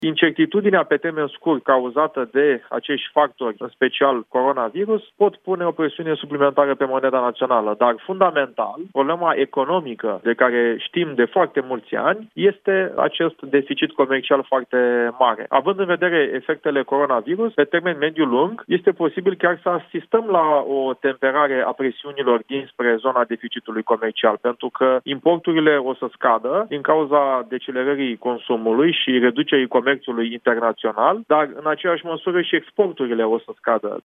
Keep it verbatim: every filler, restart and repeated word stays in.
Incertitudinea pe termen scurt cauzată de acești factori, în special coronavirus, pot pune o presiune suplimentară pe moneda națională, dar fundamental, problema economică de care știm de foarte mulți ani este acest deficit comercial foarte mare. Având în vedere efectele coronavirus, pe termen mediu-lung, este posibil chiar să asistăm la o temperare a presiunilor dinspre zona deficitului comercial, pentru că importurile o să scadă din cauza decelerării consumului și reducerii comerțului internațional, dar în aceeași măsură și exporturile o să scadă